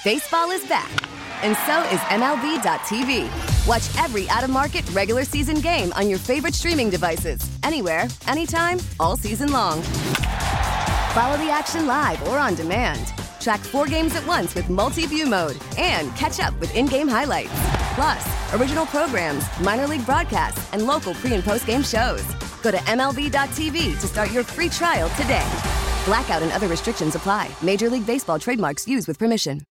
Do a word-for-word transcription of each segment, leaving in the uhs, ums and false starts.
Baseball is back, and so is M L B dot T V. Watch every out-of-market regular season game on your favorite streaming devices, anywhere, anytime, all season long. Follow the action live or on demand. Track four games at once with multi-view mode and catch up with in-game highlights. Plus, original programs, minor league broadcasts, and local pre- and post-game shows. Go to M L B dot T V to start your free trial today. Blackout and other restrictions apply. Major League Baseball trademarks used with permission.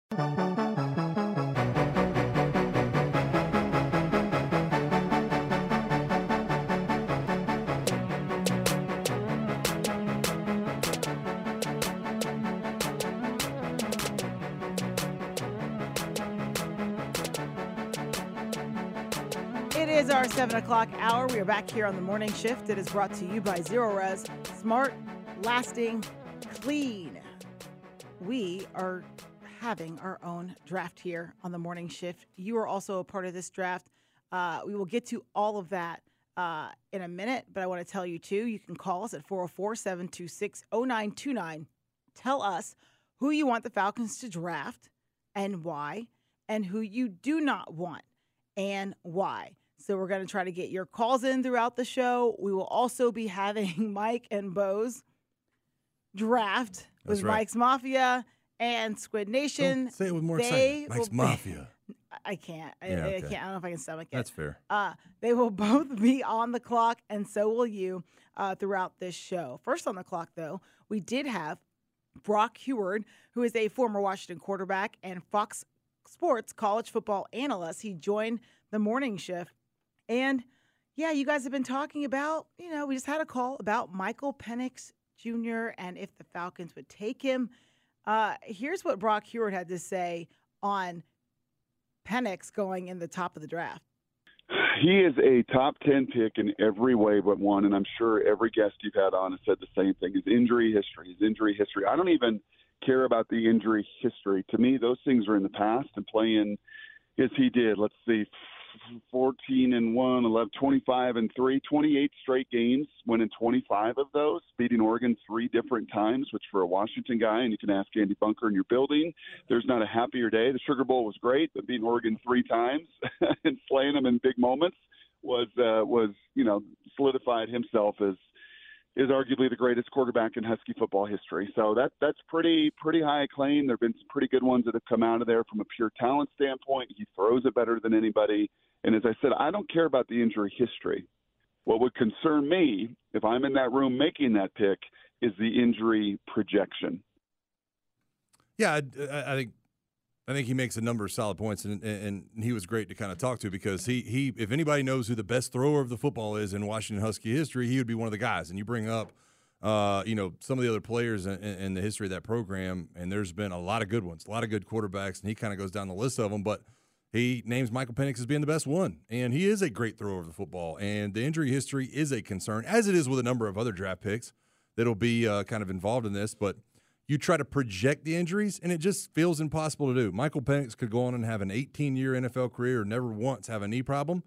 It is our seven o'clock hour. We are back here on the morning shift. It is brought to you by Zero Res. Smart, lasting, clean. We are having our own draft here on the morning shift. You are also a part of this draft. Uh, we will get to all of that uh, in a minute, but I want to tell you, too, you can call us at four oh four, seven two six, oh nine two nine. Tell us who you want the Falcons to draft and why, and who you do not want and why. So we're going to try to get your calls in throughout the show. We will also be having Mike and Bo's draft with right. Mike's Mafia and Squid Nation. Don't say it with more they excitement. Mike's will, Mafia. I can't. I, Yeah, okay. I can't. I don't know if I can stomach it. That's fair. Uh, they will both be on the clock, and so will you uh, throughout this show. First on the clock, though, we did have Brock Huard, who is a former Washington quarterback and Fox Sports college football analyst. He joined the morning shift. And, yeah, you guys have been talking about, you know, we just had a call about Michael Penix Junior and if the Falcons would take him. Uh, here's what Brock Huard had to say on Penix going in the top of the draft. He is a top ten pick in every way but one, and I'm sure every guest you've had on has said the same thing. His injury history, his injury history. I don't even care about the injury history. To me, those things are in the past, and playing as he did, let's see, fourteen and one, eleven, twenty-five and three, twenty-eight straight games, winning twenty-five of those, beating Oregon three different times, which for a Washington guy, and you can ask Andy Bunker in your building, there's not a happier day. The Sugar Bowl was great, but beating Oregon three times and slaying them in big moments was, uh, was you know, solidified himself as is arguably the greatest quarterback in Husky football history. So that that's pretty pretty high acclaim. There have been some pretty good ones that have come out of there from a pure talent standpoint. He throws it better than anybody. And as I said, I don't care about the injury history. What would concern me, if I'm in that room making that pick, is the injury projection. Yeah, I, I think I think he makes a number of solid points, and, and he was great to kind of talk to because he, he, if anybody knows who the best thrower of the football is in Washington Husky history, he would be one of the guys. And you bring up, uh, you know, some of the other players in, in the history of that program, and there's been a lot of good ones, a lot of good quarterbacks, and he kind of goes down the list of them. But he names Michael Penix as being the best one, and he is a great thrower of the football. And the injury history is a concern, as it is with a number of other draft picks that'll be uh, kind of involved in this. But you try to project the injuries, and it just feels impossible to do. Michael Penix could go on and have an eighteen-year N F L career and never once have a knee problem,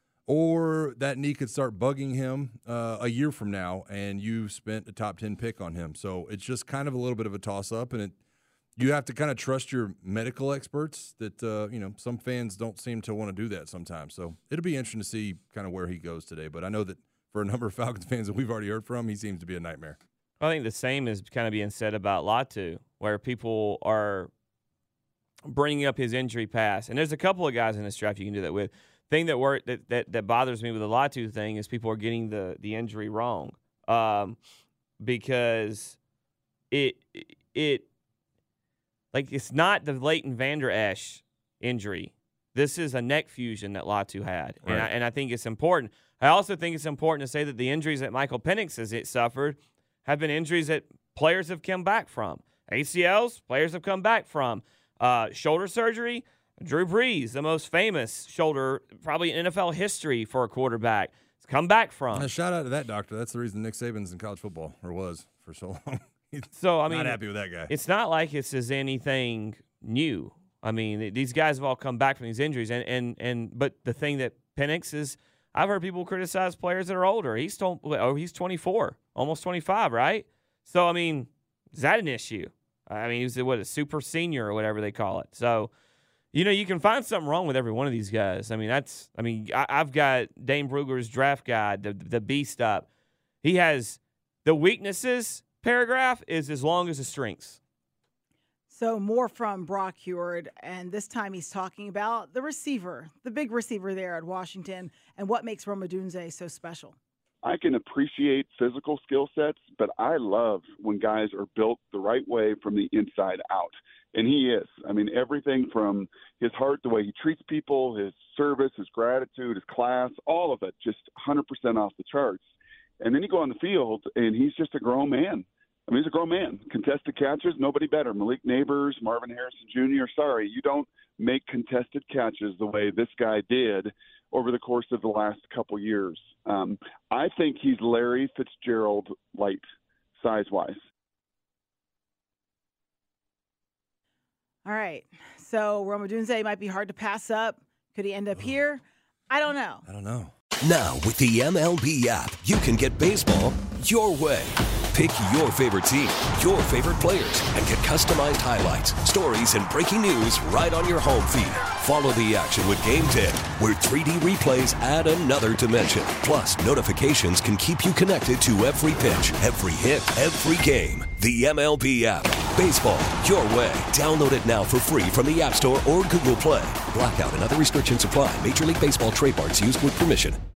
or that knee could start bugging him uh, a year from now, and you spent a top ten pick on him. So it's just kind of a little bit of a toss-up, and it you have to kind of trust your medical experts that, uh, you know, some fans don't seem to want to do that sometimes. So it'll be interesting to see kind of where he goes today. But I know that for a number of Falcons fans that we've already heard from, he seems to be a nightmare. I think the same is kind of being said about Latu, where people are bringing up his injury past. And there's a couple of guys in this draft you can do that with. Thing that work that, that, that bothers me with the Latu thing is people are getting the, the injury wrong, um, because it it like it's not the Leighton Vander Esch injury. This is a neck fusion that Latu had, right. and I, and I think it's important. I also think it's important to say that the injuries that Michael Penix has it suffered have been injuries that players have come back from. A C Ls, players have come back from. Uh, shoulder surgery, Drew Brees, the most famous shoulder probably in N F L history for a quarterback, has come back from. Now, shout out to that doctor. That's the reason Nick Saban's in college football, or was for so long. He's so, I mean, not happy with that guy. It's not like this is anything new. I mean, these guys have all come back from these injuries. and and, and But the thing that Penix is, I've heard people criticize players that are older. He's told, oh, he's twenty-four, almost twenty-five, right? So, I mean, is that an issue? I mean, he was what a super senior or whatever they call it. So, you know, you can find something wrong with every one of these guys. I mean, that's. I mean, I, I've got Dane Brugler's draft guide, the the beast up. He has the weaknesses paragraph is as long as the strengths. So more from Brock Huard, and this time he's talking about the receiver, the big receiver there at Washington, and what makes Rome Odunze so special. I can appreciate physical skill sets, but I love when guys are built the right way from the inside out. And he is. I mean, everything from his heart, the way he treats people, his service, his gratitude, his class, all of it, just one hundred percent off the charts. And then you go on the field, and he's just a grown man. I mean, he's a grown man. Contested catches, nobody better. Malik Neighbors, Marvin Harrison Junior Sorry, you don't make contested catches the way this guy did over the course of the last couple years. Um, I think he's Larry Fitzgerald light, size-wise. All right. So Rome Odunze might be hard to pass up. Could he end up here? I don't know. I don't know. Now, with the M L B app, you can get baseball your way. Pick your favorite team, your favorite players, and get customized highlights, stories, and breaking news right on your home feed. Follow the action with Game ten, where three D replays add another dimension. Plus, notifications can keep you connected to every pitch, every hit, every game. The M L B app. Baseball your way. Download it now for free from the App Store or Google Play. Blackout and other restrictions apply. Major League Baseball trademarks used with permission.